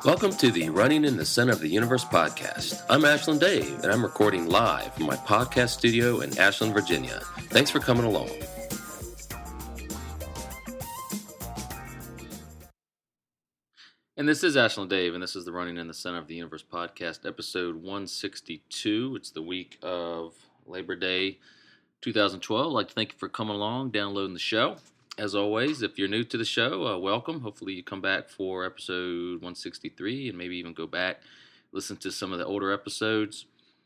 Welcome to the Running in the Center of the Universe podcast. I'm Ashland Dave, and I'm recording live from my podcast studio in Ashland, Virginia. Thanks for coming along. And this is Ashland Dave, and this is the Running in the Center of the Universe podcast, episode 162. It's the week of Labor Day 2012. I'd like to thank you for coming along, downloading the show. As always, if you're new to the show, welcome. Hopefully you come back for episode 163 and maybe even go back, listen to some of the older episodes.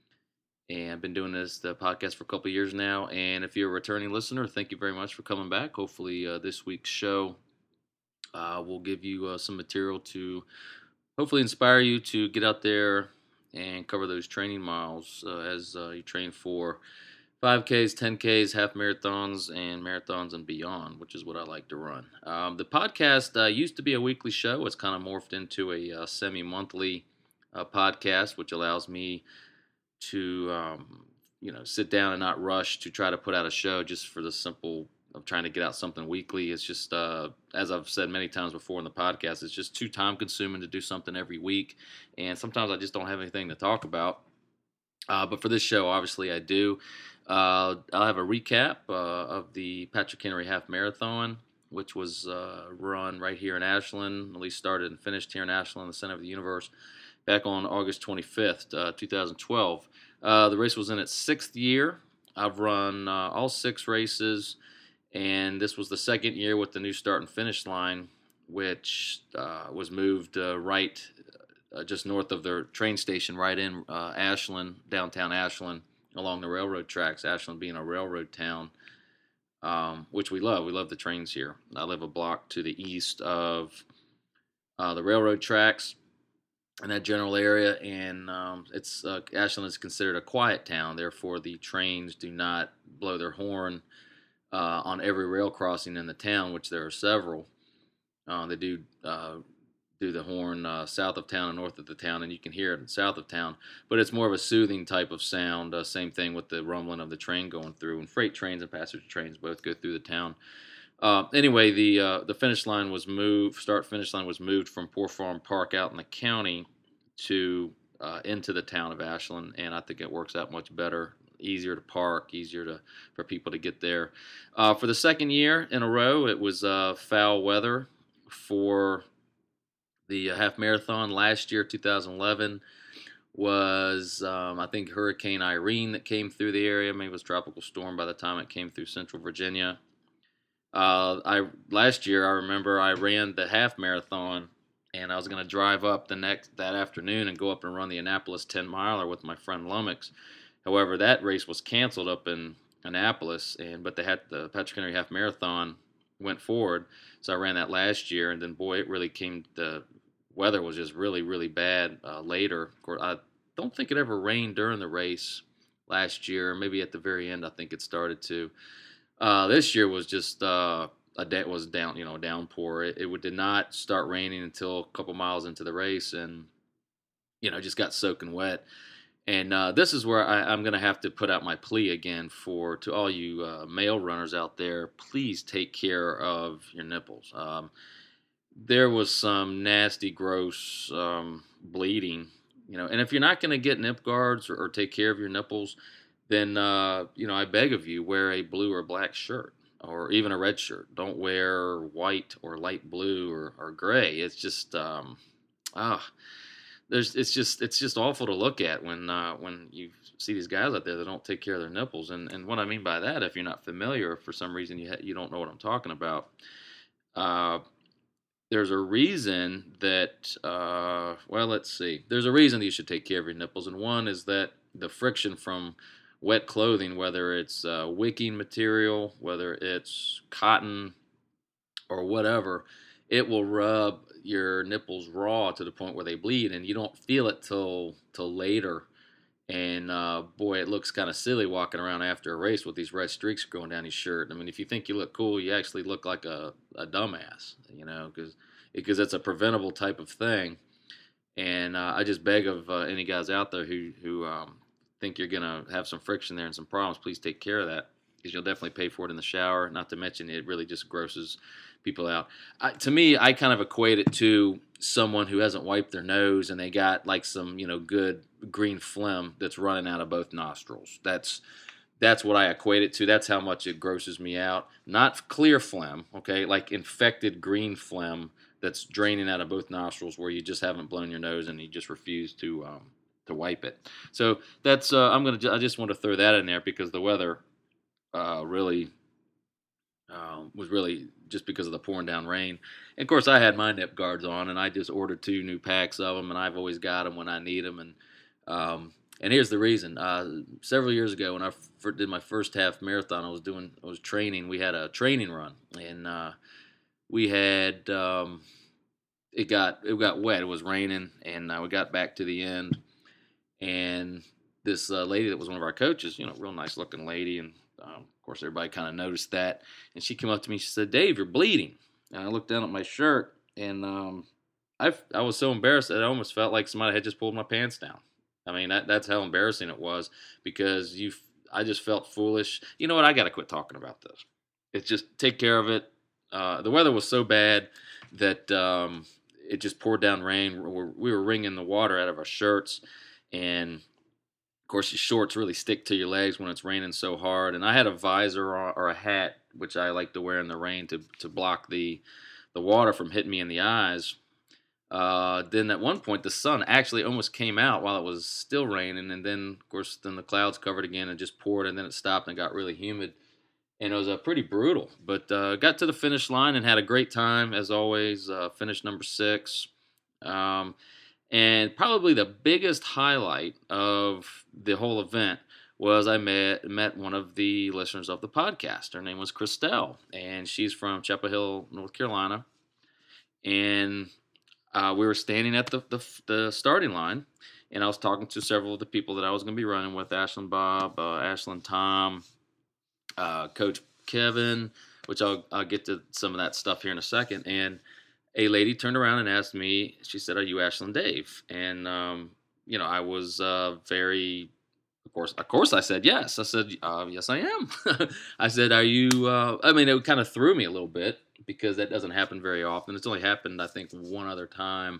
And I've been doing the podcast for a couple of years now. And if you're a returning listener, thank you very much for coming back. Hopefully this week's show will give you some material to hopefully inspire you to get out there and cover those training miles as you train for 5Ks, 10Ks, half marathons, and marathons and beyond, which is what I like to run. The podcast used to be a weekly show. It's kind of morphed into a semi-monthly podcast, which allows me to, sit down and not rush to try to put out a show just for the simple of trying to get out something weekly. It's just, as I've said many times before in the podcast, it's just too time-consuming to do something every week, and sometimes I just don't have anything to talk about. But for this show, obviously, I do. I'll have a recap of the Patrick Henry Half Marathon, which was run right here in Ashland, at least started and finished here in Ashland, the center of the universe, back on August 25th, 2012. The race was in its sixth year. I've run all six races, and this was the second year with the new start and finish line, which was moved right just north of the train station, right in Ashland, downtown Ashland, along the railroad tracks, Ashland being a railroad town, which we love. We love the trains here. I live a block to the east of the railroad tracks in that general area, and Ashland is considered a quiet town. Therefore, the trains do not blow their horn on every rail crossing in the town, which there are several. They do the horn south of town and north of the town, and you can hear it south of town, but it's more of a soothing type of sound. Same thing with the rumbling of the train going through, and freight trains and passenger trains both go through the town. Anyway, the finish line was moved, start-finish line was moved from Poor Farm Park out in the county to into the town of Ashland, and I think it works out much better, easier to park, easier for people to get there. For the second year in a row, it was foul weather for the half marathon. Last year, 2011, was, I think, Hurricane Irene that came through the area. Maybe it was tropical storm by the time it came through central Virginia. Last year, I remember I ran the half marathon, and I was going to drive up that afternoon and go up and run the Annapolis 10-miler with my friend Lummox. However, that race was canceled up in Annapolis, but they had the Patrick Henry Half Marathon went forward, so I ran that last year, and then boy, it really the weather was just really, really bad later. Of course, I don't think it ever rained during the race last year. Maybe at the very end, I think it started to. This year was just a downpour. It did not start raining until a couple miles into the race, and just got soaking wet. And this is where I'm going to have to put out my plea again to all you male runners out there. Please take care of your nipples. There was some nasty, gross bleeding, And if you're not going to get nip guards or take care of your nipples, then I beg of you, wear a blue or black shirt or even a red shirt. Don't wear white or light blue or gray. It's just It's just awful to look at when you see these guys out there that don't take care of their nipples. And what I mean by that, if you're not familiar, if for some reason you don't know what I'm talking about, there's a reason that, let's see. There's a reason that you should take care of your nipples, and one is that the friction from wet clothing, whether it's wicking material, whether it's cotton or whatever, it will rub your nipples raw to the point where they bleed, and you don't feel it till later. And boy, it looks kind of silly walking around after a race with these red streaks going down your shirt. I mean, if you think you look cool, you actually look like a dumbass, because it's a preventable type of thing. And I just beg of any guys out there who think you're gonna have some friction there and some problems, please take care of that. because you'll definitely pay for it in the shower. Not to mention it really just grosses people out. To me, I kind of equate it to someone who hasn't wiped their nose and they got like some good green phlegm that's running out of both nostrils. That's what I equate it to. That's how much it grosses me out. Not clear phlegm, okay, like infected green phlegm that's draining out of both nostrils where you just haven't blown your nose and you just refuse to wipe it. So that's I just want to throw that in there because the weather really was really just because of the pouring down rain. And of course, I had my nip guards on, and I just ordered 2 new packs of them, and I've always got them when I need them. And here's the reason: several years ago, when I did my first half marathon, I was training. We had a training run, and we had it got wet. It was raining, and we got back to the end, and this lady that was one of our coaches, real nice looking lady, and of course everybody kind of noticed that, and she came up to me. She said, "Dave, you're bleeding." And I looked down at my shirt, and I was so embarrassed that I almost felt like somebody had just pulled my pants down. I mean, that's how embarrassing it was because I just felt foolish. You know what? I got to quit talking about this. It's just take care of it. The weather was so bad that it just poured down rain. We were wringing the water out of our shirts, and of course, your shorts really stick to your legs when it's raining so hard. And I had a visor or a hat, which I like to wear in the rain to block the water from hitting me in the eyes. Then at one point, the sun actually almost came out while it was still raining. And then, of course, the clouds covered again and just poured. And then it stopped and got really humid. And it was pretty brutal. But got to the finish line and had a great time, as always. Finished number 6. And probably the biggest highlight of the whole event was I met one of the listeners of the podcast. Her name was Christelle, and she's from Chapel Hill, North Carolina. And we were standing at the starting line, and I was talking to several of the people that I was going to be running with, Ashlyn Bob, Ashlyn Tom, Coach Kevin, which I'll get to some of that stuff here in a second. And a lady turned around and asked me, she said, "Are you Ashlyn Dave?" And, I was very, of course I said yes. I said, "Yes, I am." I said, "Are you," it kind of threw me a little bit because that doesn't happen very often. It's only happened, I think, one other time.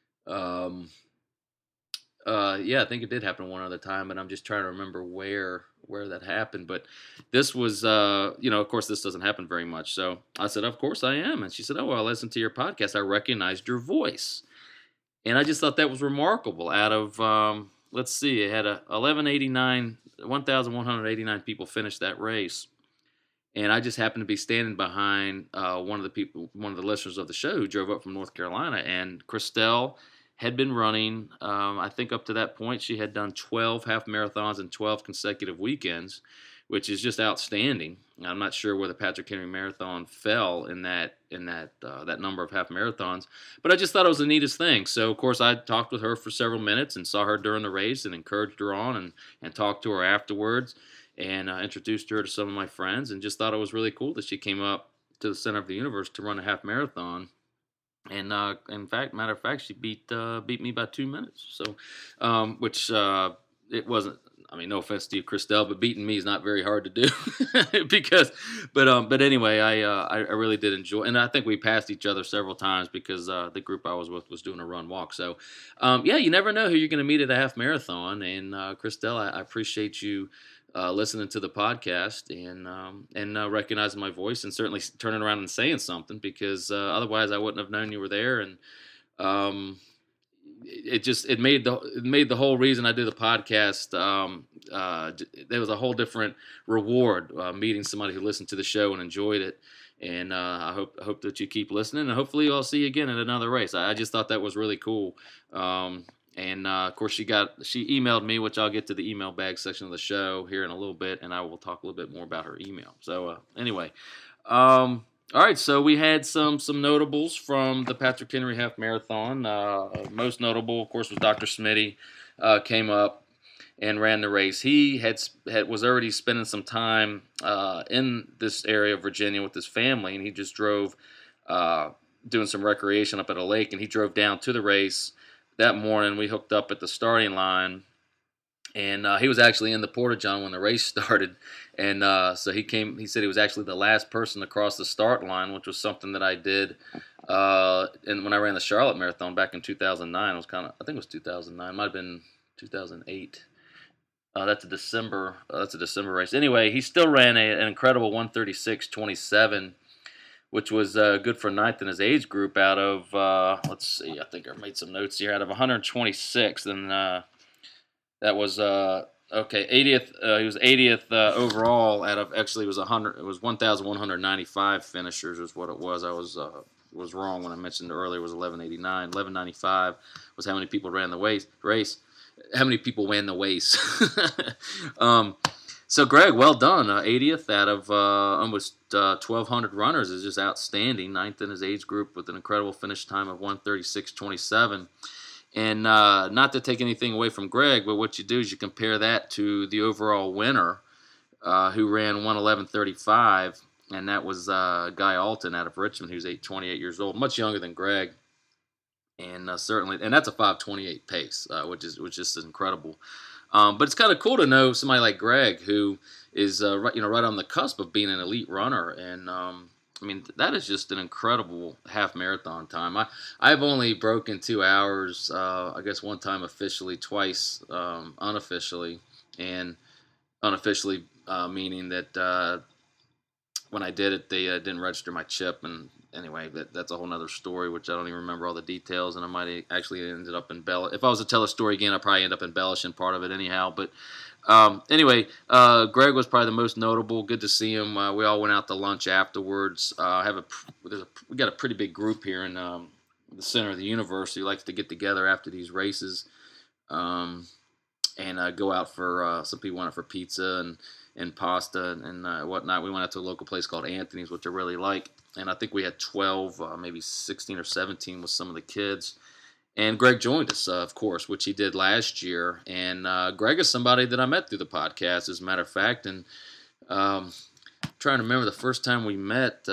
I think it did happen one other time, but I'm just trying to remember where that happened. But this was, of course, this doesn't happen very much. So I said, "Of course I am." And she said, "Oh, well, I listened to your podcast. I recognized your voice." And I just thought that was remarkable. Out of, let's see, it had 1,189 people finish that race. And I just happened to be standing behind one of the listeners of the show who drove up from North Carolina. And Christelle had been running, I think up to that point, she had done 12 half marathons in 12 consecutive weekends, which is just outstanding. I'm not sure where the Patrick Henry Marathon fell in that number of half marathons, but I just thought it was the neatest thing. So, of course, I talked with her for several minutes and saw her during the race and encouraged her on and talked to her afterwards and introduced her to some of my friends and just thought it was really cool that she came up to the center of the universe to run a half marathon. And matter of fact, she beat me by 2 minutes. So, which it wasn't. I mean, no offense to you, Christelle, but beating me is not very hard to do but anyway, I really did enjoy, and I think we passed each other several times because the group I was with was doing a run walk. So, you never know who you're going to meet at a half marathon. And Christelle, I appreciate you listening to the podcast and recognizing my voice and certainly turning around and saying something because otherwise I wouldn't have known you were there. And it made the whole reason I do the podcast. There was a whole different reward meeting somebody who listened to the show and enjoyed it. And I hope that you keep listening, and hopefully I'll see you again at another race. I just thought that was really cool. And of course, she emailed me, which I'll get to the email bag section of the show here in a little bit, and I will talk a little bit more about her email. So anyway, all right. So we had some notables from the Patrick Henry Half Marathon. Most notable, of course, was Dr. Smitty. Came up and ran the race. He was already spending some time in this area of Virginia with his family, and he just drove doing some recreation up at a lake, and he drove down to the race. That morning, we hooked up at the starting line, And he was actually in the Porta-John when the race started, and so he came. He said he was actually the last person to cross the start line, which was something that I did. And when I ran the Charlotte Marathon back in 2009, it was I think it was 2009, might have been 2008. That's a December. That's a December race. Anyway, he still ran an incredible 1:36:27, which was good for ninth in his age group. Out of let's see, I think I made some notes here. Out of 126, and that was okay. 80th. He was 80th overall. Out of actually, it was 100. It was 1,195 finishers. Is what it was. I was wrong when I mentioned earlier. It was 1189. 1195 was how many people ran the race. How many people ran the race? So Greg, well done. 80th out of almost 1,200 runners is just outstanding. Ninth in his age group with an incredible finish time of 1:36:27. And not to take anything away from Greg, but what you do is you compare that to the overall winner who ran 1:11:35, and that was Guy Alton out of Richmond, who's 28 years old, much younger than Greg, and certainly, and that's a 5:28 pace, which is incredible. But it's kind of cool to know somebody like Greg who is right on the cusp of being an elite runner, and I mean, that is just an incredible half marathon time. I've only broken 2 hours, I guess one time officially, twice unofficially. And unofficially meaning that when I did it, they didn't register my chip. And anyway, that's a whole other story, which I don't even remember all the details. And I might have actually ended up if I was to tell a story again, I'd probably end up embellishing part of it anyhow. But anyway, Greg was probably the most notable. Good to see him. We all went out to lunch afterwards. We got a pretty big group here in the center of the university. Likes to get together after these races and go out for. Some people went out for pizza and pasta and whatnot. We went out to a local place called Anthony's, which I really like. And I think we had 12, maybe 16 or 17 with some of the kids. And Greg joined us, of course, which he did last year. And Greg is somebody that I met through the podcast, as a matter of fact. And trying to remember the first time we met,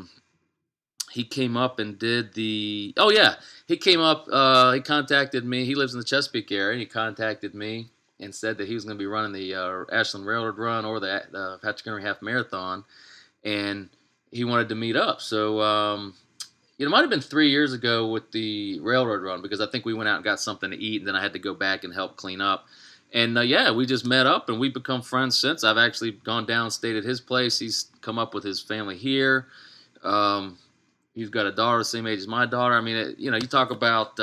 he came up and did the... Oh, yeah. He came up, he contacted me. He lives in the Chesapeake area. And he contacted me and said that he was going to be running the Ashland Railroad Run or the Patrick Henry Half Marathon. And he wanted to meet up. So... it might have been 3 years ago with the railroad run because I think we went out and got something to eat and then I had to go back and help clean up. And we just met up and we've become friends since. I've actually gone down, stayed at his place. He's come up with his family here. He's got a daughter the same age as my daughter. I mean, you talk about,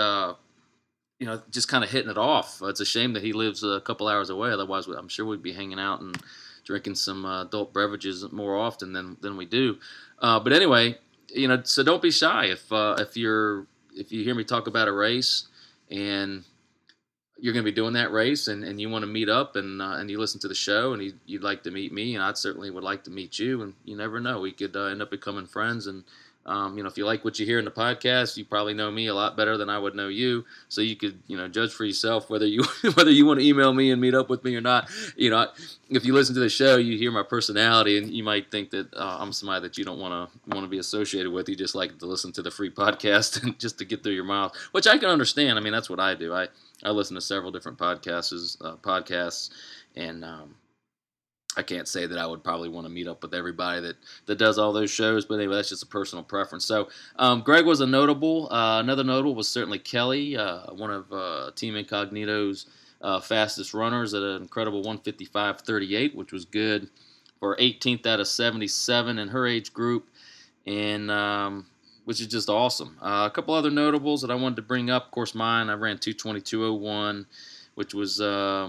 just kind of hitting it off. It's a shame that he lives a couple hours away. Otherwise, I'm sure we'd be hanging out and drinking some adult beverages more often than we do. But anyway, so don't be shy if you hear me talk about a race and you're going to be doing that race and you want to meet up and you listen to the show and you'd like to meet me and I certainly would like to meet you and you never know, we could end up becoming friends and if you like what you hear in the podcast, you probably know me a lot better than I would know you. So you could, judge for yourself whether you want to email me and meet up with me or not. If you listen to the show, you hear my personality, and you might think that I'm somebody that you don't want to be associated with. You just like to listen to the free podcast and just to get through your mouth, which I can understand. I mean, that's what I do. I listen to several different podcasts, and I can't say that I would probably want to meet up with everybody that does all those shows, but anyway, that's just a personal preference. So Greg was a notable. Another notable was certainly Kelly, one of Team Incognito's fastest runners at an incredible 1:55:38, which was good for 18th out of 77 in her age group, and which is just awesome. A couple other notables that I wanted to bring up. Of course, mine, I ran 2:22:01, which was...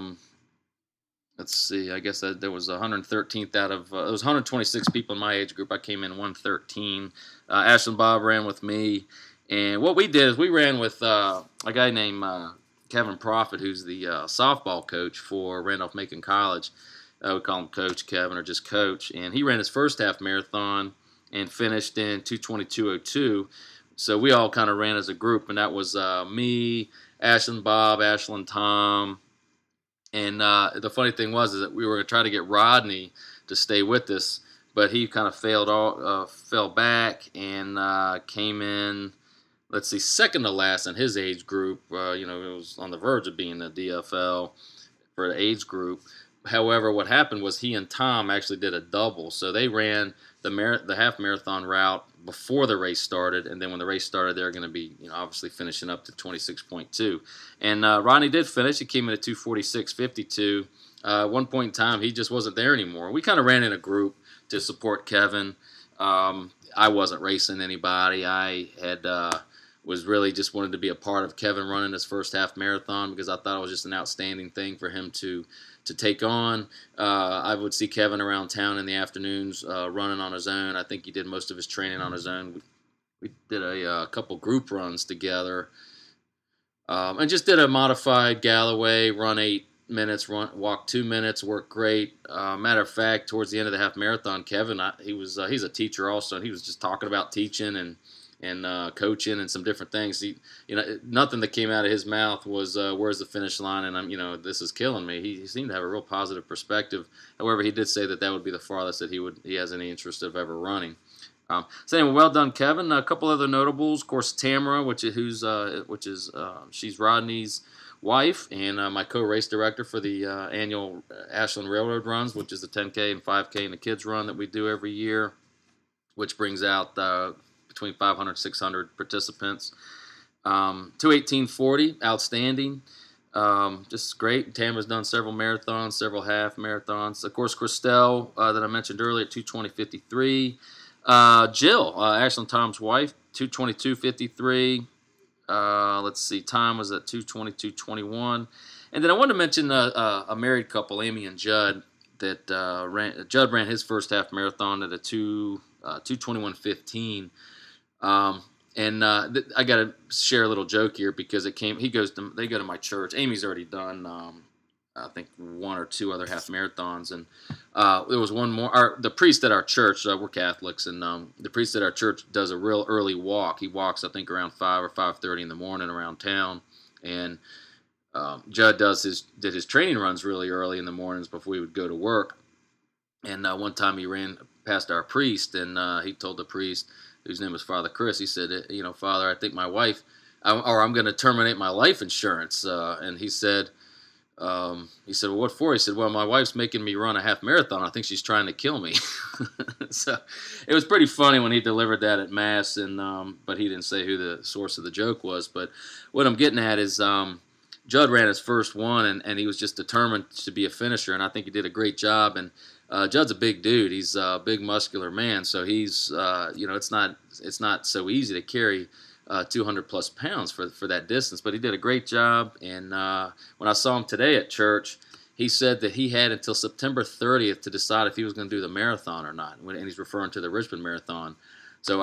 let's see, I guess there was 113th out of, it was 126 people in my age group. I came in 113. Ashland Bob ran with me. And what we did is we ran with a guy named Kevin Profit, who's the softball coach for Randolph-Macon College. We call him Coach Kevin or just Coach. And he ran his first half marathon and finished in 2:22:02. So we all kind of ran as a group. And that was me, Ashland Bob, Ashland Tom. And the funny thing was is that we were going to try to get Rodney to stay with us, but he kind of fell back and came in, let's see, second to last in his age group. It was on the verge of being a DFL. for the age group. However, what happened was he and Tom actually did a double, so they ran the half marathon route before the race started, and then when the race started, they're going to be obviously finishing up to 26.2. And Ronnie did finish. He came in at 2:46.52. One point in time, he just wasn't there anymore. We kind of ran in a group to support Kevin. I wasn't racing anybody. I had was really just wanted to be a part of Kevin running his first half marathon because I thought it was just an outstanding thing for him to take on. I would see Kevin around town in the afternoons running on his own. I think he did most of his training on his own. We did a couple group runs together and just did a modified Galloway, run 8 minutes, walk 2 minutes, worked great. Matter of fact, towards the end of the half marathon, Kevin, he's a teacher also, and he was just talking about teaching and coaching and some different things. Nothing that came out of his mouth was where's the finish line, and this is killing me. He seemed to have a real positive perspective. However, he did say that would be the farthest that he has any interest of ever running. So anyway, well done, Kevin. A couple other notables, of course, Tamara, she's Rodney's wife and my co-race director for the annual Ashland Railroad runs, which is the 10K and 5K and the kids run that we do every year, which brings out between 500 and 600 participants. 2:18:40, outstanding. Just great. Tamara's done several marathons, several half marathons. Of course, Christelle, that I mentioned earlier, 2:20:53. Jill, Ashland Tom's wife, 2:22:53. Let's see, time was at 2:22:21. And then I wanted to mention a married couple, Amy and Judd, that Judd ran his first half marathon at a 2:21:15. I got to share a little joke here because they go to my church. Amy's already done, I think, 1 or 2 other half marathons, and there was one more. The priest at our church, we're Catholics, and the priest at our church does a real early walk. He walks, I think, around 5 or 5:30 in the morning around town, and Judd did his training runs really early in the mornings before we would go to work. And one time he ran past our priest, and he told the priest, whose name was Father Chris, he said, Father, I think my wife, I'm going to terminate my life insurance. And he said, well, what for? He said, well, my wife's making me run a half marathon. I think she's trying to kill me. So it was pretty funny when he delivered that at Mass, but he didn't say who the source of the joke was. But what I'm getting at is Judd ran his first one, and he was just determined to be a finisher, and I think he did a great job. And Judd's a big dude. He's a big, muscular man, so he's, it's not so easy to carry 200 plus pounds for that distance. But he did a great job. And when I saw him today at church, he said that he had until September 30th to decide if he was going to do the marathon or not. And he's referring to the Richmond Marathon. So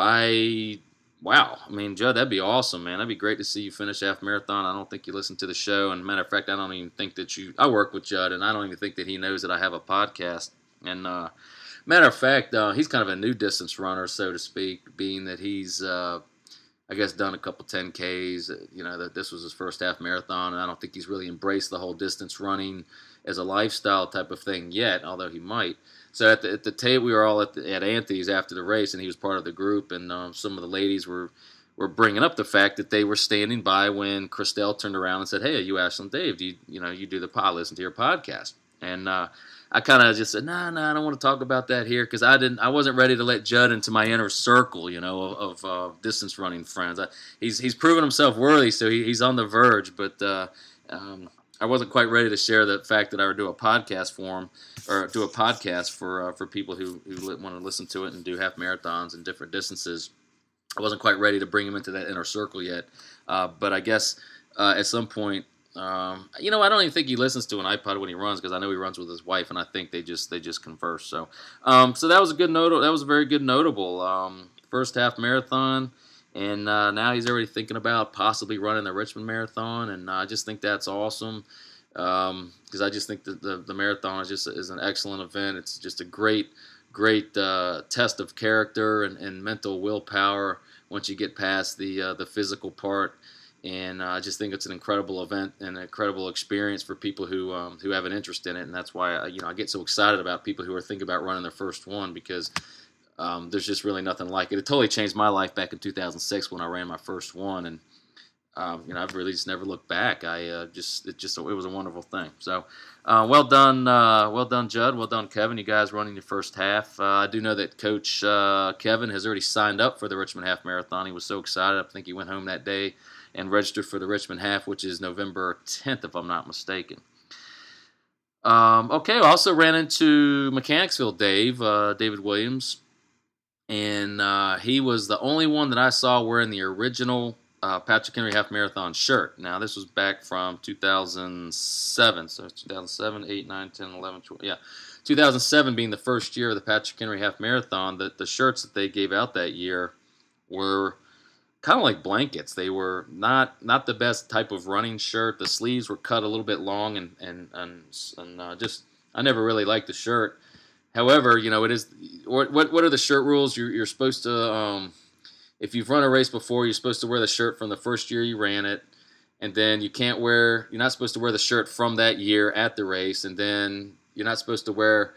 wow. I mean, Judd, that'd be awesome, man. That'd be great to see you finish half marathon. I don't think you listen to the show. And matter of fact, I don't even think that I work with Judd, and I don't even think that he knows that I have a podcast. And matter of fact, he's kind of a new distance runner, so to speak, being that he's, I guess, done a couple 10Ks. That this was his first half marathon, and I don't think he's really embraced the whole distance running as a lifestyle type of thing yet, although he might. So at the table, we were all at Anthony's after the race, and he was part of the group, and some of the ladies were bringing up the fact that they were standing by when Christelle turned around and said, "Hey, are you Ashland Dave? Do you do the listen to your podcast?" And I kind of just said, no, I don't want to talk about that here because I wasn't ready to let Judd into my inner circle, of distance running friends. He's proven himself worthy, so he's on the verge. But I wasn't quite ready to share the fact that I would do a podcast for him, or do a podcast for people who want to listen to it and do half marathons and different distances. I wasn't quite ready to bring him into that inner circle yet. But I guess at some point. I don't even think he listens to an iPod when he runs because I know he runs with his wife, and I think they just converse. So that was a good notable. That was a very good notable first half marathon, and now he's already thinking about possibly running the Richmond Marathon, and I just think that's awesome because I just think that the marathon is an excellent event. It's just a great test of character and mental willpower once you get past the physical part. And I just think it's an incredible event and an incredible experience for people who have an interest in it, and that's why I get so excited about people who are thinking about running their first one because there's just really nothing like it. It totally changed my life back in 2006 when I ran my first one, and I've really just never looked back. It was a wonderful thing. So, well done, Judd. Well done, Kevin. You guys running your first half. I do know that Coach Kevin has already signed up for the Richmond Half Marathon. He was so excited. I think he went home that day and registered for the Richmond Half, which is November 10th, if I'm not mistaken. Okay, I also ran into Mechanicsville David Williams, and he was the only one that I saw wearing the original Patrick Henry Half Marathon shirt. Now, this was back from 2007, so 2007, 8, 9, 10, 11, 12, yeah. 2007 being the first year of the Patrick Henry Half Marathon, the shirts that they gave out that year were kind of like blankets. They were not the best type of running shirt. The sleeves were cut a little bit long, and just I never really liked the shirt. However, it is what are the shirt rules? You're supposed to if you've run a race before, you're supposed to wear the shirt from the first year you ran it, and then you're not supposed to wear the shirt from that year at the race, and then you're not supposed to wear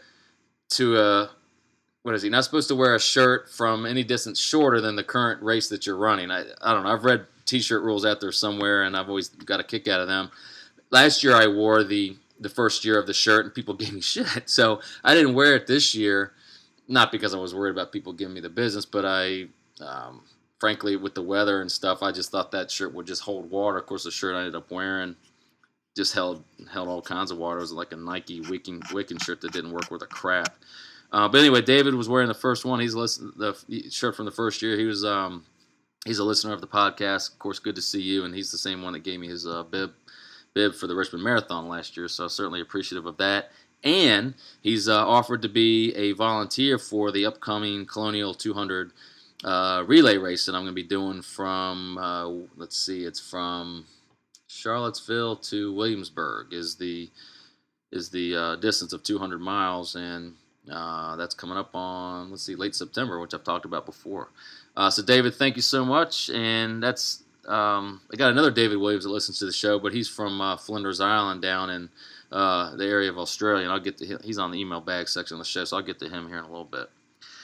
you're not supposed to wear a shirt from any distance shorter than the current race that you're running. I don't know. I've read T-shirt rules out there somewhere, and I've always got a kick out of them. Last year I wore the first year of the shirt, and people gave me shit. So I didn't wear it this year, not because I was worried about people giving me the business, but frankly, with the weather and stuff, I just thought that shirt would just hold water. Of course, the shirt I ended up wearing just held all kinds of water. It was like a Nike Wicking shirt that didn't work worth a crap. But anyway, David was wearing the first one. He's the shirt from the first year. He was he's a listener of the podcast. Of course, good to see you. And he's the same one that gave me his bib for the Richmond Marathon last year. So certainly appreciative of that. And he's offered to be a volunteer for the upcoming Colonial 200 relay race that I'm going to be doing from it's from Charlottesville to Williamsburg is the distance of 200 miles, and that's coming up on, late September, which I've talked about before. So, David, thank you so much. And that's I got another David Williams that listens to the show, but he's from Flinders Island down in the area of Australia, and I'll get to him. He's on the email bag section of the show, so I'll get to him here in a little bit.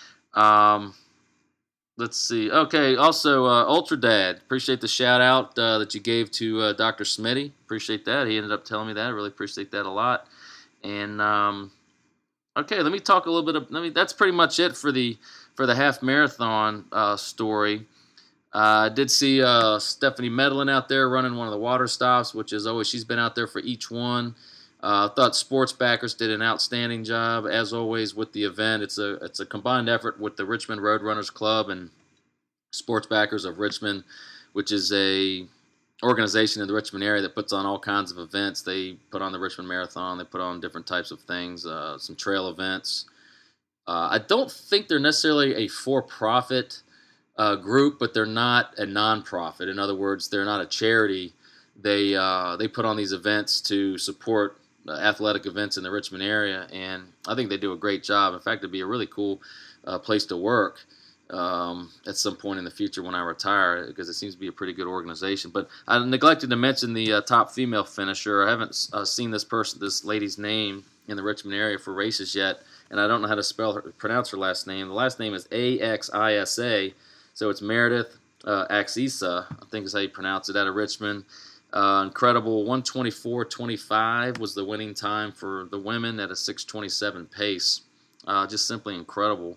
Let's see. Okay, also, Ultra Dad, appreciate the shout-out that you gave to Dr. Smitty. Appreciate that. He ended up telling me that. I really appreciate that a lot. And okay, let me talk a little bit. That's pretty much it for the half marathon story. I did see Stephanie Medlin out there running one of the water stops, which is always she's been out there for each one. I thought Sports Backers did an outstanding job as always with the event. It's a combined effort with the Richmond Roadrunners Club and Sports Backers of Richmond, which is a organization in the Richmond area that puts on all kinds of events. They put on the Richmond Marathon. They put on different types of things, some trail events. I don't think they're necessarily a for-profit group, but they're not a non-profit. In other words, they're not a charity. They put on these events to support athletic events in the Richmond area, and I think they do a great job. In fact, it'd be a really cool place to work at some point in the future when I retire, because it seems to be a pretty good organization. But I neglected to mention the top female finisher. I haven't seen this lady's name in the Richmond area for races yet, and I don't know how to pronounce her last name. The last name is Axisa, so it's Meredith Axisa, I think is how you pronounce it, out of Richmond. Incredible 1:24:25 was the winning time for the women at a 6:27 pace. Just simply incredible.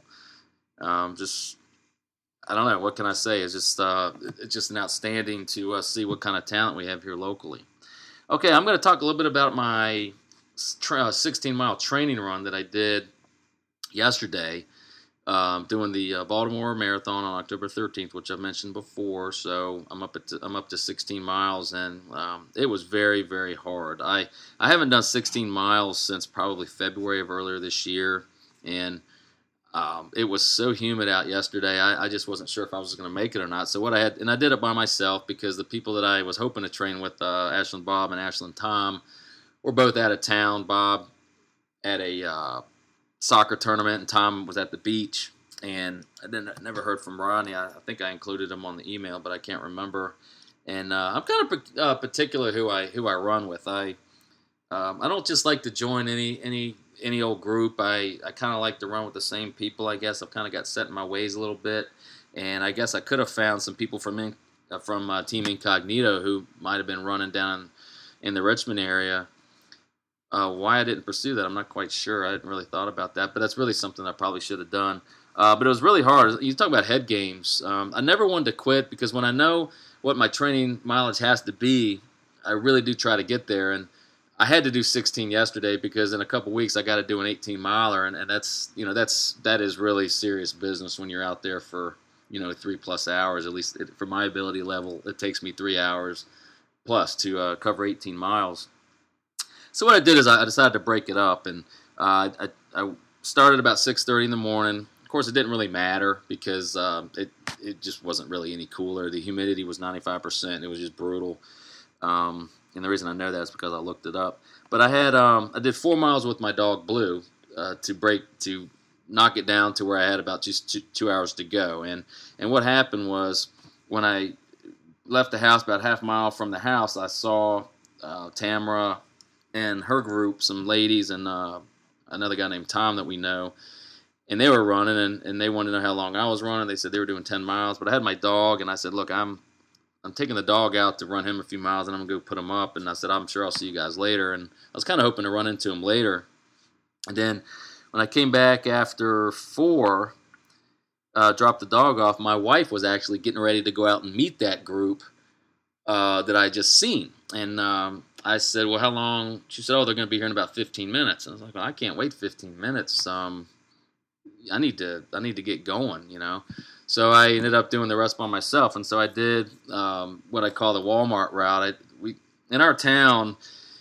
I don't know, what can I say? It's just an outstanding to see what kind of talent we have here locally. Okay, I'm going to talk a little bit about my 16-mile training run that I did yesterday, doing the Baltimore Marathon on October 13th, which I mentioned before. So I'm up to 16 miles, and it was very, very hard. I haven't done 16 miles since probably February of earlier this year, and it was so humid out yesterday. I just wasn't sure if I was going to make it or not. So what I did it by myself, because the people that I was hoping to train with, Ashlyn Bob and Ashlyn Tom, were both out of town. Bob at a soccer tournament, and Tom was at the beach. And I never heard from Rodney. I think I included him on the email, but I can't remember. And I'm kind of particular who I run with. I don't just like to join any old group. I kind of like to run with the same people, I guess. I've kind of got set in my ways a little bit, and I guess I could have found some people from from Team Incognito, who might have been running down in the Richmond area. Why I didn't pursue that, I'm not quite sure. I hadn't really thought about that, but that's really something I probably should have done. But it was really hard. You talk about head games. I never wanted to quit because when I know what my training mileage has to be, I really do try to get there. And I had to do 16 yesterday because in a couple weeks I got to do an 18 miler, and that is really serious business when you're out there for 3+ hours. At least for my ability level, it takes me 3 hours plus to cover 18 miles. So what I did is I decided to break it up, and I started about 6:30 in the morning. Of course, it didn't really matter because it just wasn't really any cooler. The humidity was 95%. It was just brutal. And the reason I know that is because I looked it up. But I did 4 miles with my dog Blue to knock it down to where I had about just 2 hours to go. And what happened was when I left the house about half a mile from the house, I saw Tamara and her group, some ladies and another guy named Tom that we know, and they were running, and they wanted to know how long I was running. They said they were doing 10 miles, but I had my dog, and I said, look, I'm taking the dog out to run him a few miles, and I'm going to go put him up, and I said, I'm sure I'll see you guys later, and I was kind of hoping to run into him later. And then when I came back after 4, dropped the dog off, my wife was actually getting ready to go out and meet that group that I just seen, and I said, well, how long? She said, oh, they're going to be here in about 15 minutes. And I was like, well, I can't wait 15 minutes. I need to get going, So I ended up doing the rest by myself. And so I did what I call the Walmart route. In our town,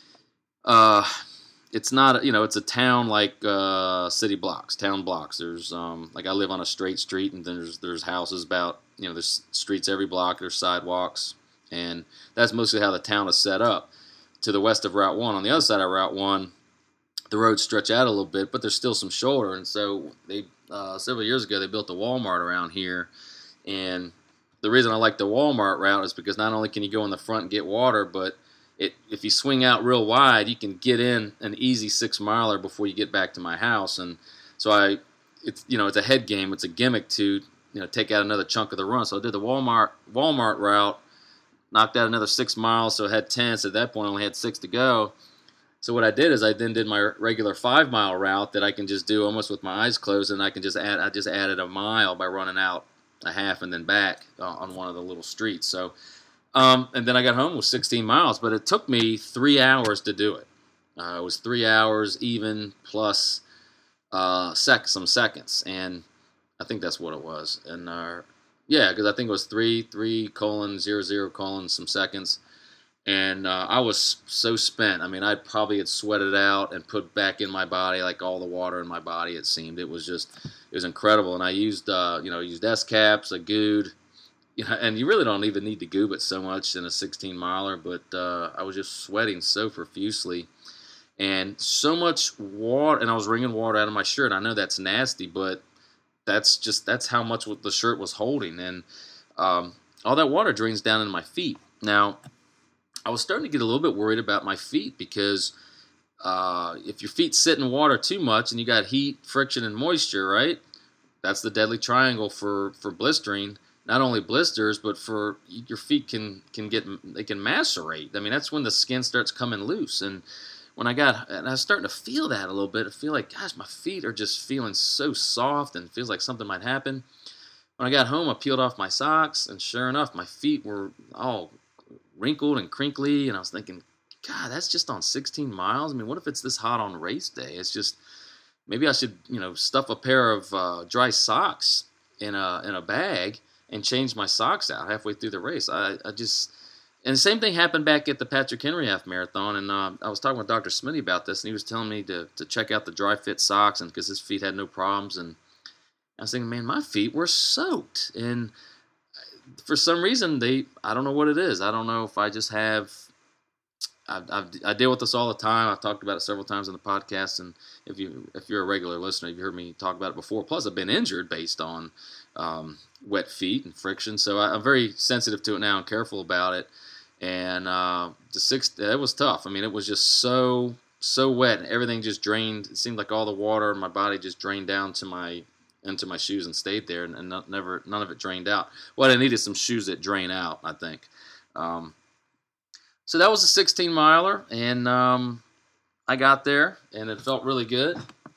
it's not, it's a town like city blocks, town blocks. There's like I live on a straight street, and then there's houses about, there's streets every block. There's sidewalks, and that's mostly how the town is set up. To the west of Route 1. On the other side of Route 1, the roads stretch out a little bit, but there's still some shoulder. And so they several years ago, they built a Walmart around here. And the reason I like the Walmart route is because not only can you go in the front and get water, but if you swing out real wide, you can get in an easy 6 miler before you get back to my house. And so it's a head game. It's a gimmick to take out another chunk of the run. So I did the Walmart route. Knocked out another 6 miles, so I had 10. So at that point, I only had 6 to go. So what I did is I then did my regular 5-mile route that I can just do almost with my eyes closed, and I just added a mile by running out a half and then back on one of the little streets. So, and then I got home with 16 miles, but it took me 3 hours to do it. It was 3 hours even plus some seconds, and I think that's what it was. And yeah, because I think it was 3:00:00 some seconds, and I was so spent. I mean, I probably had sweated out and put back in my body like all the water in my body. It seemed it was incredible. And I used used S caps, I gooed, and you really don't even need to goob it so much in a 16 miler, but I was just sweating so profusely. And so much water, and I was wringing water out of my shirt. I know that's nasty, but that's how much the shirt was holding, and all that water drains down into my feet. Now, I was starting to get a little bit worried about my feet because if your feet sit in water too much and you got heat, friction, and moisture, right? That's the deadly triangle for blistering. Not only blisters, but for your feet can macerate. I mean, that's when the skin starts coming loose. And when I was starting to feel that a little bit, I feel like, gosh, my feet are just feeling so soft and feels like something might happen. When I got home, I peeled off my socks, and sure enough, my feet were all wrinkled and crinkly, and I was thinking, God, that's just on 16 miles? I mean, what if it's this hot on race day? It's just, maybe I should, stuff a pair of dry socks in a bag and change my socks out halfway through the race. And the same thing happened back at the Patrick Henry Half Marathon, and I was talking with Dr. Smitty about this, and he was telling me to check out the dry fit socks, and because his feet had no problems, and I was thinking, man, my feet were soaked, and for some reason I don't know what it is. I don't know if I just have. I deal with this all the time. I've talked about it several times on the podcast, and if you're a regular listener, you've heard me talk about it before. Plus, I've been injured based on wet feet and friction, so I'm very sensitive to it now and careful about it. And it was tough. I mean, it was just so wet, and everything just drained. It seemed like all the water in my body just drained down to my into my shoes and stayed there, and none of it drained out. Well, I needed some shoes that drain out, I think. So that was a 16 miler, and I got there, and it felt really good.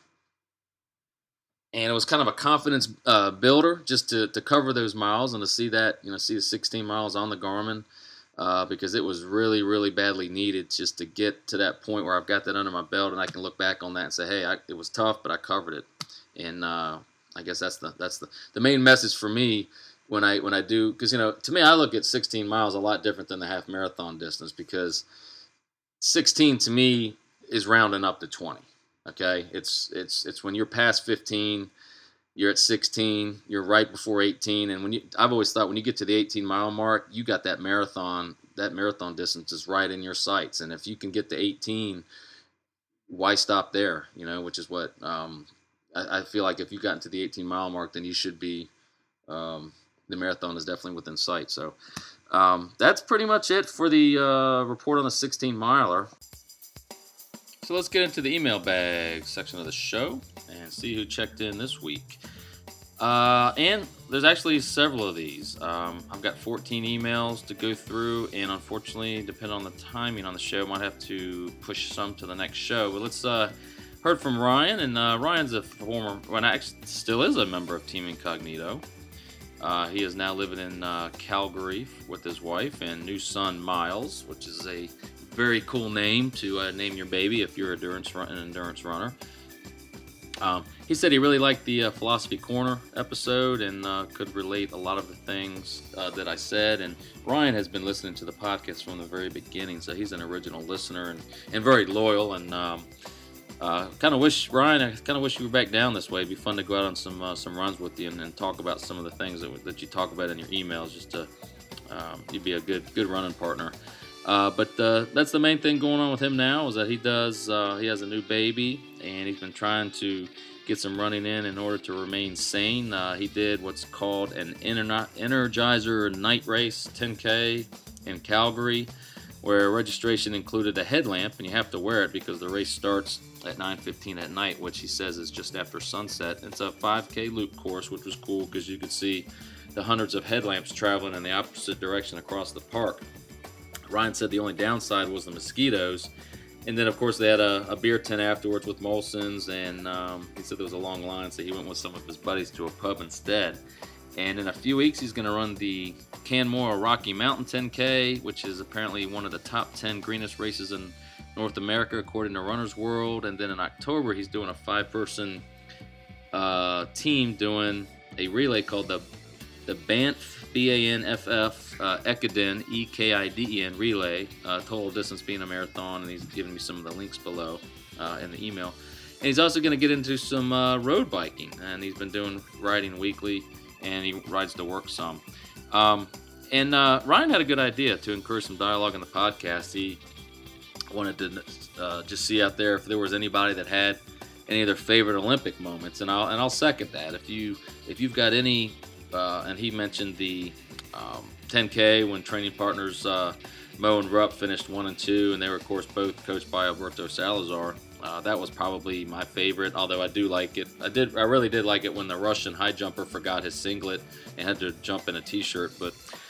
And it was kind of a confidence builder just to cover those miles and to see that, see the 16 miles on the Garmin, because it was really, really badly needed just to get to that point where I've got that under my belt and I can look back on that and say, hey, it was tough, but I covered it. And I guess that's the main message for me when I do, because to me I look at 16 miles a lot different than the half marathon distance, because 16 to me is rounding up to 20. Okay, it's when you're past 15, you're at 16, you're right before 18, and I've always thought when you get to the 18-mile mark, you got that marathon distance is right in your sights, and if you can get to 18, why stop there? Which is what I feel like if you've gotten to the 18-mile mark, then you should be. The marathon is definitely within sight. So that's pretty much it for the report on the 16-miler. So let's get into the email bag section of the show and see who checked in this week. And there's actually several of these. I've got 14 emails to go through, and unfortunately, depending on the timing on the show, I might have to push some to the next show. But let's heard from Ryan, and Ryan's actually still is a member of Team Incognito. He is now living in Calgary with his wife and new son Miles, which is a very cool name to name your baby if you're an endurance runner. He said he really liked the Philosophy Corner episode and could relate a lot of the things that I said. And Ryan has been listening to the podcast from the very beginning, so he's an original listener and very loyal. And I kind of wish you were back down this way. It'd be fun to go out on some runs with you and talk about some of the things that you talk about in your emails. Just to you'd be a good running partner. But that's the main thing going on with him now, is that he has a new baby, and he's been trying to get some running in order to remain sane. He did what's called an Energizer night race 10K in Calgary, where registration included a headlamp, and you have to wear it because the race starts at 9:15 at night, which he says is just after sunset. It's a 5K loop course, which was cool because you could see the hundreds of headlamps traveling in the opposite direction across the park. Ryan said the only downside was the mosquitoes. And then, of course, they had a beer tent afterwards with Molson's, and he said there was a long line, so he went with some of his buddies to a pub instead. And in a few weeks, he's going to run the Canmore Rocky Mountain 10K, which is apparently one of the top 10 greenest races in North America, according to Runner's World. And then in October, he's doing a 5-person team doing a relay called the Banff, B-A-N-F-F, Ekiden, E-K-I-D-E-N relay, total distance being a marathon, and he's giving me some of the links below in the email. And he's also going to get into some road biking, and he's been doing riding weekly, and he rides to work some. And Ryan had a good idea to encourage some dialogue in the podcast. He wanted to just see out there if there was anybody that had any of their favorite Olympic moments, and I'll second that. If you've got any, and he mentioned the 10K when training partners Mo and Rupp finished 1 and 2, and they were of course both coached by Alberto Salazar. That was probably my favorite, although I do like it. I really did like it when the Russian high jumper forgot his singlet and had to jump in a t-shirt. But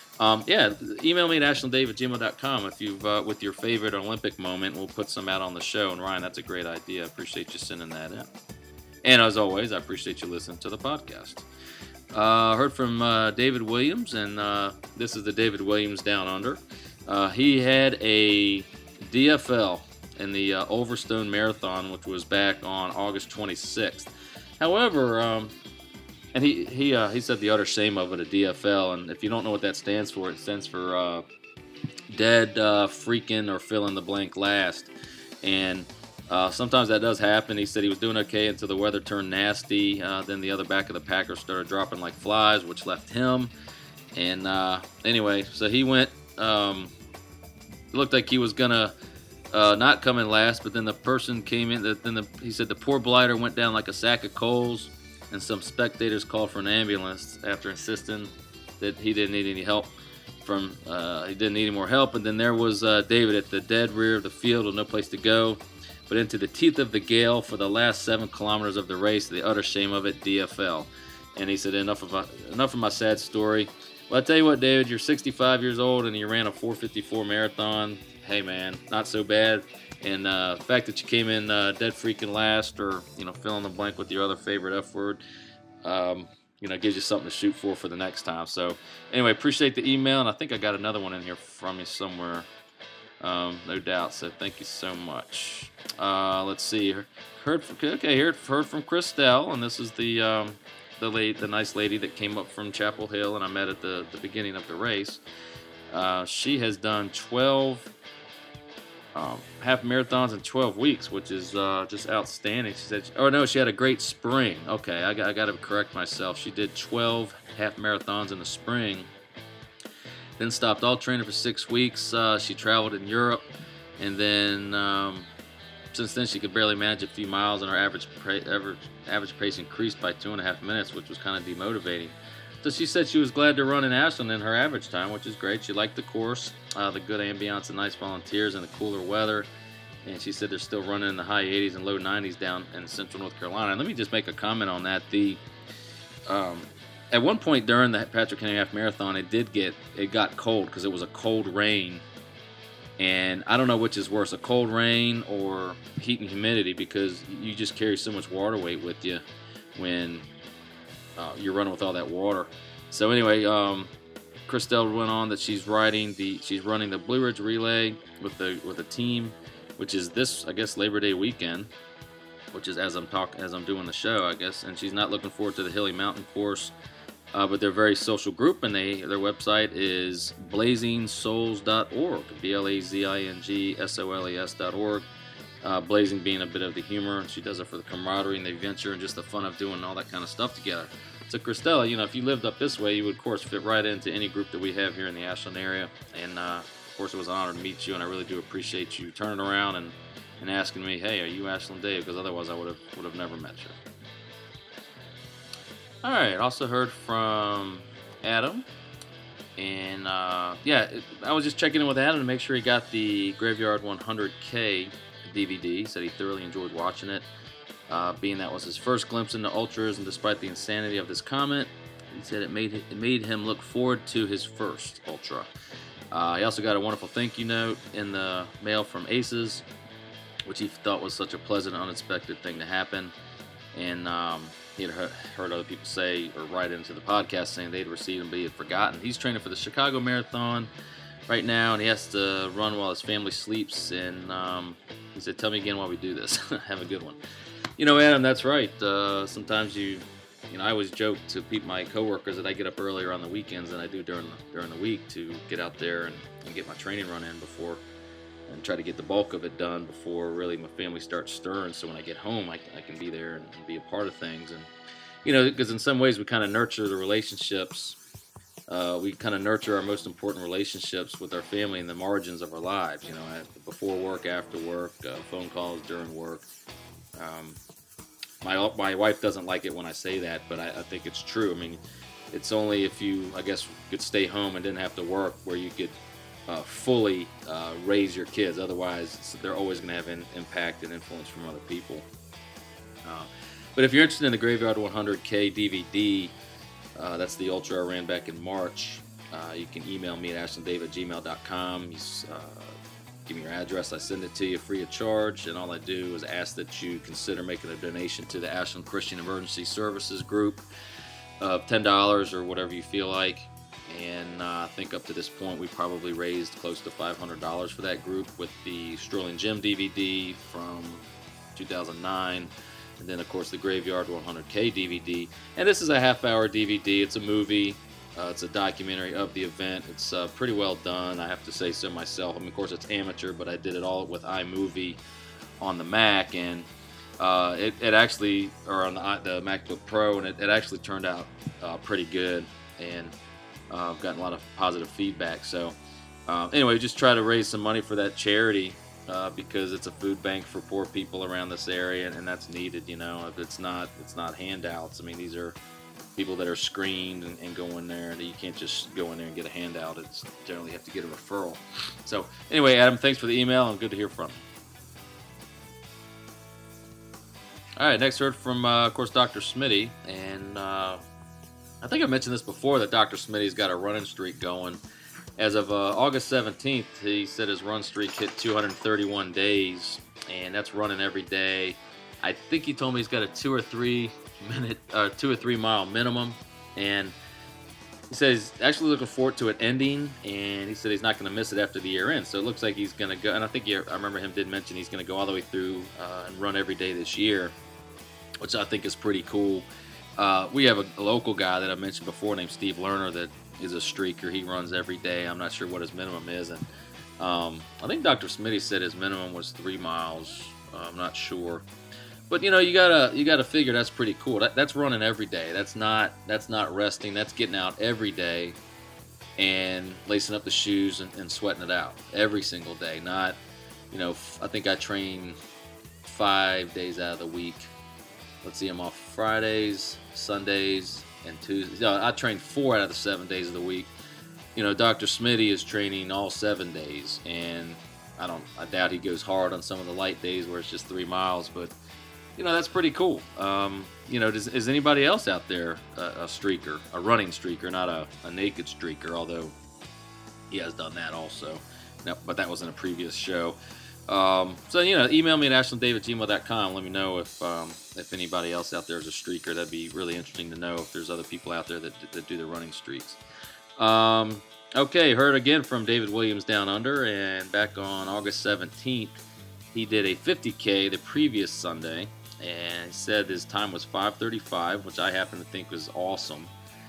email me at ashlanddave@gmail.com if you've with your favorite Olympic moment. We'll put some out on the show. And Ryan, that's a great idea. I appreciate you sending that in. And as always, I appreciate you listening to the podcast. Heard from David Williams, and this is the David Williams Down Under. He had a DFL in the Overstone Marathon, which was back on August 26th. However, and he said the utter shame of it, a DFL, and if you don't know what that stands for, it stands for dead, freaking, or fill in the blank last. And sometimes that does happen. He said he was doing okay until the weather turned nasty. Then the other back of the packers started dropping like flies, which left him. And anyway, so he went. It looked like he was gonna not come in last, but then the person came in. He said the poor blighter went down like a sack of coals, and some spectators called for an ambulance after insisting that he didn't need any help. He didn't need any more help. And then there was David at the dead rear of the field with no place to go, but into the teeth of the gale for the last 7 kilometers of the race. The utter shame of it, DFL. And he said, enough of my sad story. Well, I tell you what, David, you're 65 years old and you ran a 4:54 marathon. Hey, man, not so bad. And the fact that you came in dead freaking last, or fill in the blank with your other favorite F word, gives you something to shoot for the next time. So, anyway, appreciate the email, and I think I got another one in here from you somewhere, no doubt. So, thank you so much. Let's see. Heard from Christelle, and this is the nice lady that came up from Chapel Hill, and I met at the beginning of the race. She has done 12 half marathons in 12 weeks, which is just outstanding. She said, she had a great spring. Okay, I got to correct myself. She did 12 half marathons in the spring, then stopped all training for 6 weeks. She traveled in Europe, and then since then she could barely manage a few miles, and her average pace increased by 2.5 minutes, which was kind of demotivating. So she said she was glad to run in Ashland in her average time, which is great. She liked the course, the good ambiance and nice volunteers, and the cooler weather. And she said they're still running in the high 80s and low 90s down in central North Carolina. And let me just make a comment on that. At one point during the Patrick Henry Half Marathon, it got cold because it was a cold rain. And I don't know which is worse, a cold rain or heat and humidity, because you just carry so much water weight with you when you're running with all that water. So anyway, Christelle went on that she's running the Blue Ridge Relay with a team, which is this, I guess, Labor Day weekend, which is as I'm doing the show, I guess. And she's not looking forward to the Hilly Mountain course, but they're a very social group, and their website is blazingsoles.org, blazingsoles.org. Blazing being a bit of the humor, and she does it for the camaraderie and the adventure and just the fun of doing all that kind of stuff together. So Christella, if you lived up this way, you would of course fit right into any group that we have here in the Ashland area. And of course, it was an honor to meet you, and I really do appreciate you turning around and asking me, hey, are you Ashland Dave? Because otherwise I would have never met you. All right, also heard from Adam. And I was just checking in with Adam to make sure he got the Graveyard 100K DVD. He said he thoroughly enjoyed watching it, being that was his first glimpse into ultras, and despite the insanity of this comment, he said it made him look forward to his first ultra. He also got a wonderful thank you note in the mail from Aces, which he thought was such a pleasant, unexpected thing to happen. And he had heard other people say or write into the podcast saying they'd received him but he had forgotten. He's training for the Chicago Marathon right now, and he has to run while his family sleeps. And he said, tell me again why we do this. Have a good one. Adam, that's right. Sometimes I always joke to my coworkers that I get up earlier on the weekends than I do during the week to get out there and get my training run in before, and try to get the bulk of it done before really my family starts stirring. So when I get home, I can be there and be a part of things. And, because in some ways we kind of nurture the relationships. We kind of nurture our most important relationships with our family in the margins of our lives, before work, after work, phone calls during work. My wife doesn't like it when I say that, but I think it's true. I mean, it's only if you, I guess, could stay home and didn't have to work where you could fully raise your kids. Otherwise, they're always going to have an impact and influence from other people. But if you're interested in the Graveyard 100K DVD, that's the ultra I ran back in March. You can email me at ashlanddave@gmail.com. Give me your address. I send it to you free of charge, and all I do is ask that you consider making a donation to the Ashland Christian Emergency Services Group of $10 or whatever you feel like. And I think up to this point we probably raised close to $500 for that group with the Sterling Gym DVD from 2009. And then, of course, the Graveyard 100K DVD. And this is a half-hour DVD. It's a movie. It's a documentary of the event. It's pretty well done, I have to say so myself. I mean, of course, it's amateur, but I did it all with iMovie on the Mac, and it actually, or on the MacBook Pro, and it actually turned out pretty good. And I've gotten a lot of positive feedback. So anyway, just try to raise some money for that charity. Because it's a food bank for poor people around this area, and that's needed. It's not handouts. I mean, these are people that are screened and go in there, and you can't just go in there and get a handout. It's generally have to get a referral. So anyway, Adam, thanks for the email, and good to hear from you. All right, next heard from, of course, Dr. Smitty, and I think I mentioned this before that Dr. Smitty's got a running streak going. As of August 17th, he said his run streak hit 231 days, and that's running every day. I think he told me he's got a 2 or 3 mile minimum, and he said he's actually looking forward to it ending, and he said he's not going to miss it after the year ends. So it looks like he's going to go, and I remember him did mention he's going to go all the way through and run every day this year, which I think is pretty cool. We have a local guy that I mentioned before named Steve Lerner that is a streaker. He runs every day. I'm not sure what his minimum is, and I think Dr. Smitty said his minimum was 3 miles. I'm not sure, but you gotta figure that's pretty cool. That's running every day. That's not resting. That's getting out every day and lacing up the shoes and sweating it out every single day. Not, I think I train 5 days out of the week. Let's see, I'm off Fridays, Sundays, and Tuesdays. I train 4 out of the 7 days of the week. Dr. Smitty is training all 7 days, and I doubt he goes hard on some of the light days where it's just 3 miles, but that's pretty cool. Is anybody else out there a streaker, a running streaker, not a naked streaker, although he has done that also. No, but that was in a previous show. Email me at ashlandave@gmail.com. Let me know if anybody else out there is a streaker. That'd be really interesting to know if there's other people out there that do the running streaks. Okay, heard again from David Williams down under, and back on August 17th, he did a 50K the previous Sunday, and he said his time was 5:35, which I happen to think was awesome.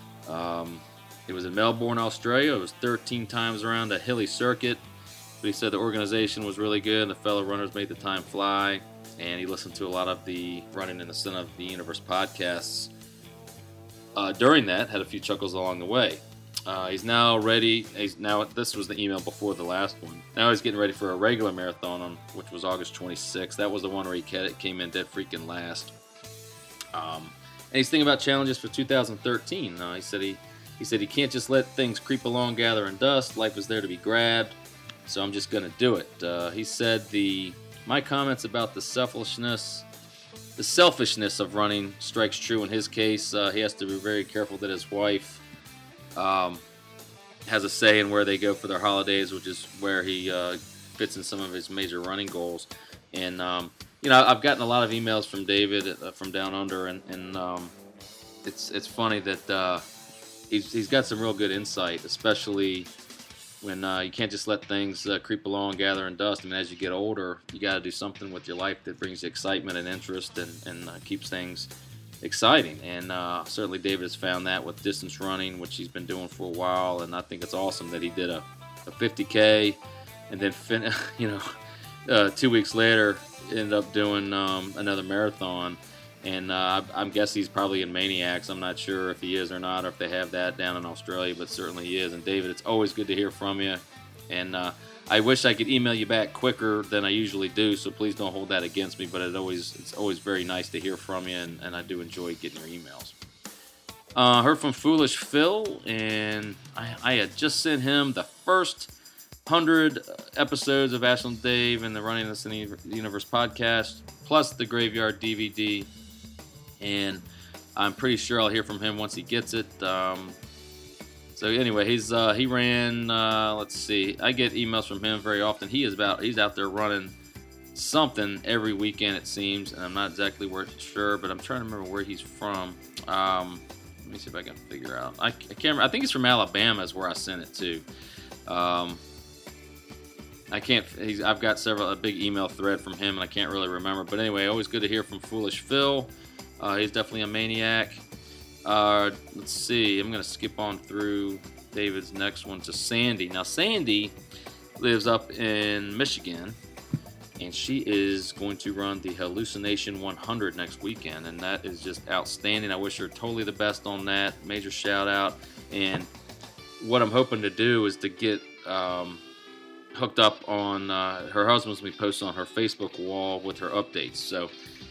It was in Melbourne, Australia. It was 13 times around the hilly circuit. But he said the organization was really good, and the fellow runners made the time fly, and he listened to a lot of the Running in the Center of the Universe podcasts during that, had a few chuckles along the way. He's now ready. This was the email before the last one. Now he's getting ready for a regular marathon, which was August 26th. That was the one where he came in dead freaking last. And he's thinking about challenges for 2013. He said he can't just let things creep along, gathering dust. Life is there to be grabbed. So I'm just going to do it. He said my comments about the selfishness of running strikes true in his case. He has to be very careful that his wife has a say in where they go for their holidays, which is where he fits in some of his major running goals. And I've gotten a lot of emails from David from down under, and it's funny that he's got some real good insight, especially when you can't just let things creep along, gathering dust. I mean, as you get older, you got to do something with your life that brings you excitement and interest and keeps things exciting. And certainly David has found that with distance running, which he's been doing for a while. And I think it's awesome that he did a 50K and then, 2 weeks later ended up doing another marathon. And I'm guessing he's probably in Maniacs. I'm not sure if he is or not, or if they have that down in Australia, but certainly he is. And David, it's always good to hear from you. And I wish I could email you back quicker than I usually do, so please don't hold that against me. But it's always very nice to hear from you, and I do enjoy getting your emails. Heard from Foolish Phil, and I had just sent him the first 100 episodes of Ashland Dave and the Running in the Universe podcast, plus the Graveyard DVD. And I'm pretty sure I'll hear from him once he gets it. So anyway, he ran. Let's see. I get emails from him very often. He's out there running something every weekend, it seems, and I'm not exactly sure, but I'm trying to remember where he's from. Let me see if I can figure out. I can't. I think he's from Alabama, is where I sent it to. I can't. I've got a big email thread from him, and I can't really remember. But anyway, always good to hear from Foolish Phil. He's definitely a maniac. Let's see. I'm going to skip on through David's next one to Sandy. Now, Sandy lives up in Michigan, and she is going to run the Hallucination 100 next weekend, and that is just outstanding. I wish her totally the best on that. Major shout out. And what I'm hoping to do is to get hooked up on her husband's going to be posting on her Facebook wall with her updates. So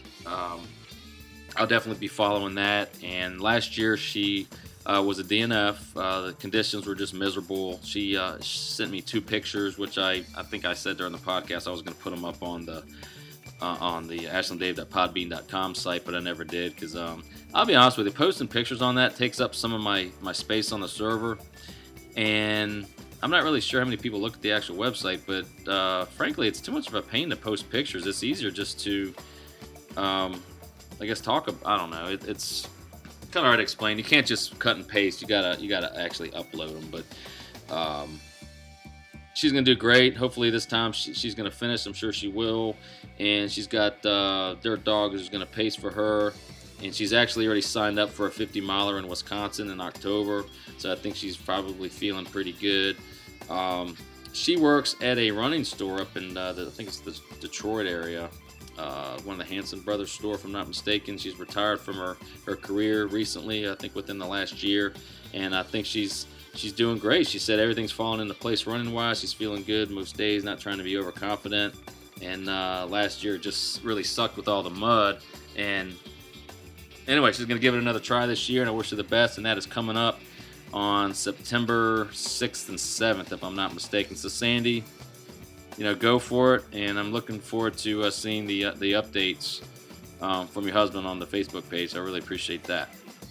I'll definitely be following that. And last year she was a DNF. The conditions were just miserable. She sent me 2 pictures, which I think I said during the podcast I was going to put them up on the on the ashlanddave.podbean.com site, but I never did because I'll be honest with you, posting pictures on that takes up some of my space on the server, and I'm not really sure how many people look at the actual website, but frankly, it's too much of a pain to post pictures. It's easier just to, I guess, talk. I don't know. It's kind of hard to explain. You can't just cut and paste. You gotta actually upload them. But she's gonna do great. Hopefully this time she's gonna finish. I'm sure she will. And she's got their dog who's gonna pace for her. And she's actually already signed up for a 50-miler in Wisconsin in October. So I think she's probably feeling pretty good. She works at a running store up in, I think it's the Detroit area. One of the Hanson Brothers store, if I'm not mistaken. She's retired from her career recently, I think within the last year. And I think she's doing great. She said everything's falling into place running-wise. She's feeling good most days, not trying to be overconfident. And last year just really sucked with all the mud. And anyway, she's going to give it another try this year, and I wish her the best. And that is coming up on September 6th and 7th, if I'm not mistaken. So, Sandy, go for it. And I'm looking forward to seeing the updates from your husband on the Facebook page. I really appreciate that.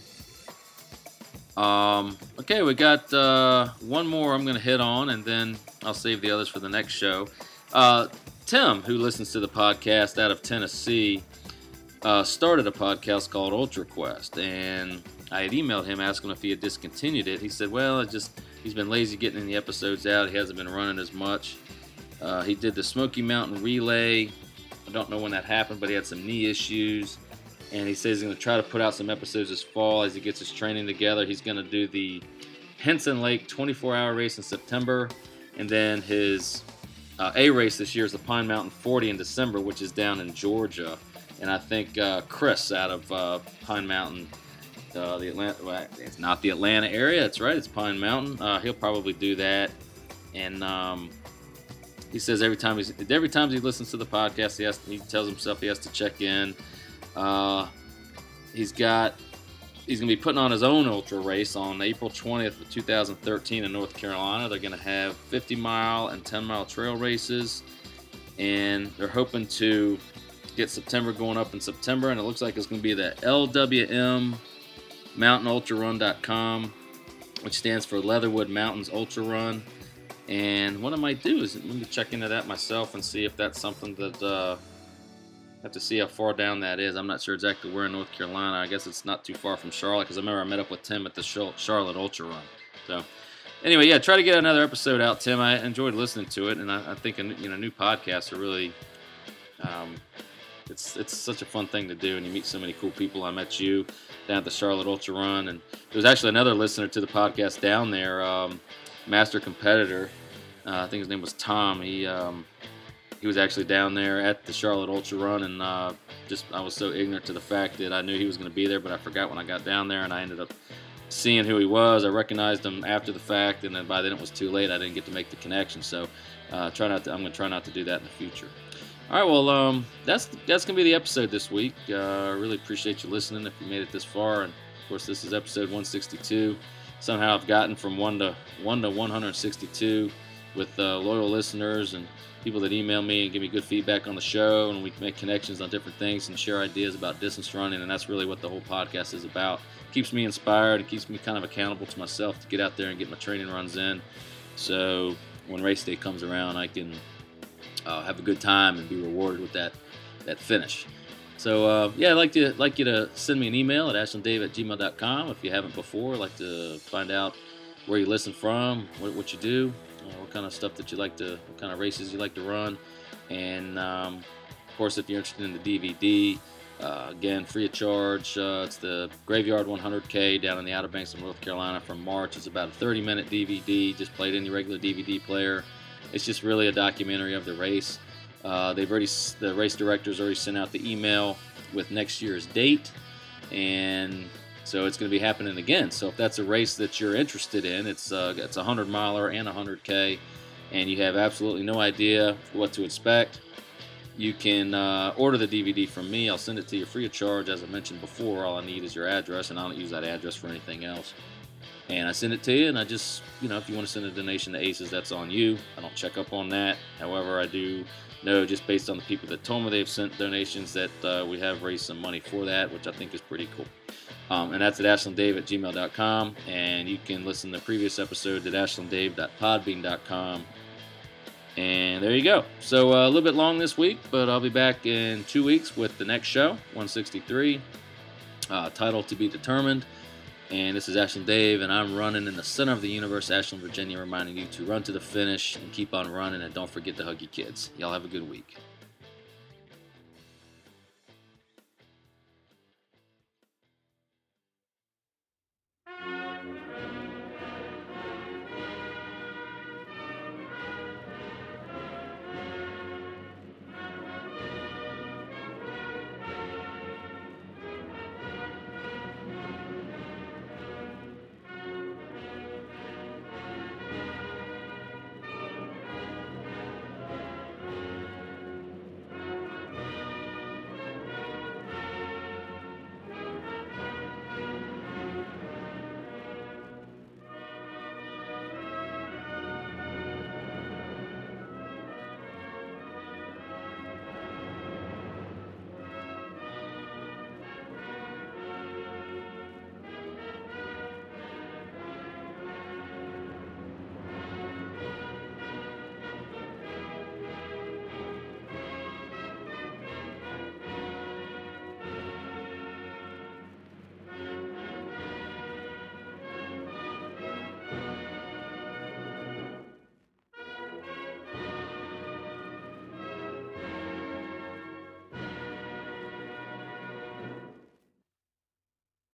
Okay, we got one more I'm going to hit on, and then I'll save the others for the next show. Tim, who listens to the podcast out of Tennessee, started a podcast called Ultra Quest, and I had emailed him asking if he had discontinued it. He said, well, he's been lazy getting the episodes out. He hasn't been running as much. He did the Smoky Mountain Relay. I don't know when that happened, but he had some knee issues. And he says he's going to try to put out some episodes this fall as he gets his training together. He's going to do the Henson Lake 24-hour race in September. And then his A race this year is the Pine Mountain 40 in December, which is down in Georgia. And I think Chris out of Pine Mountain, the Atlanta, well, it's not the Atlanta area. That's right. It's Pine Mountain. He'll probably do that. And he says every time he listens to the podcast, he tells himself he has to check in. He's going to be putting on his own ultra race on April 20th of 2013 in North Carolina. They're going to have 50-mile and 10-mile trail races, and they're hoping to get September going up in September, and it looks like it's going to be the LWM MountainUltraRun.com, which stands for Leatherwood Mountains Ultra Run. And what I might do is let me check into that myself and see if that's something that have to see how far down that is. I'm not sure exactly where in North Carolina. I guess it's not too far from Charlotte, because I remember I met up with Tim at the Charlotte Ultra Run. So anyway, yeah, try to get another episode out, Tim. I enjoyed listening to it, and I think new podcasts are really it's such a fun thing to do, and you meet so many cool people. I met you down at the Charlotte Ultra Run, and there was actually another listener to the podcast down there, master competitor. I think his name was Tom. He was actually down there at the Charlotte Ultra Run, and I was so ignorant to the fact that I knew he was going to be there, but I forgot when I got down there, and I ended up seeing who he was. I recognized him after the fact, and then by then it was too late. I didn't get to make the connection, so I'm going to try not to do that in the future. All right, well, that's going to be the episode this week. I really appreciate you listening if you made it this far, and of course this is episode 162. Somehow I've gotten from 1 to 162 with loyal listeners and people that email me and give me good feedback on the show, and we can make connections on different things and share ideas about distance running, and that's really what the whole podcast is about. It keeps me inspired. It keeps me kind of accountable to myself to get out there and get my training runs in, so when race day comes around, I can have a good time and be rewarded with that finish. So, yeah, I'd like you to send me an email at ashlanddave@gmail.com if you haven't before. I'd like to find out where you listen from, what you do, what kind of stuff that what kind of races you like to run. And, of course, if you're interested in the DVD, again, free of charge. It's the Graveyard 100K down in the Outer Banks of North Carolina from March. It's about a 30-minute DVD, just played in your regular DVD player. It's just really a documentary of the race. The race directors already sent out the email with next year's date, and so it's going to be happening again. So if that's a race that you're interested in, it's a 100-miler and a 100K, and you have absolutely no idea what to expect, you can order the DVD from me. I'll send it to you free of charge. As I mentioned before, all I need is your address, and I don't use that address for anything else. And I send it to you, and I just, if you want to send a donation to ACES, that's on you. I don't check up on that. However, I do know, just based on the people that told me they've sent donations, that we have raised some money for that, which I think is pretty cool. And that's at ashlanddave@gmail.com. And you can listen to previous episodes at ashlanddave.podbean.com. And there you go. So a little bit long this week, but I'll be back in 2 weeks with the next show, 163, title to be determined. And this is Ashland Dave, and I'm running in the center of the universe, Ashland, Virginia, reminding you to run to the finish and keep on running, and don't forget to hug your kids. Y'all have a good week.